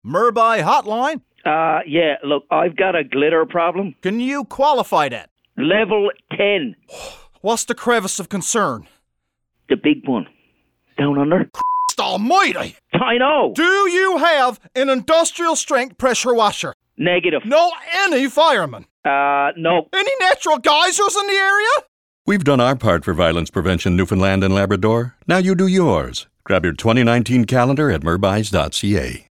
Murby Hotline? Yeah, look, I've got a glitter problem. Can you qualify that? Level 10. What's the crevice of concern? The big one. Down under. Christ almighty! I know. Do you have an industrial strength pressure washer? Negative. Know any firemen? No. Any natural geysers in the area? We've done our part for violence prevention, Newfoundland and Labrador. Now you do yours. Grab your 2019 calendar at murbys.ca.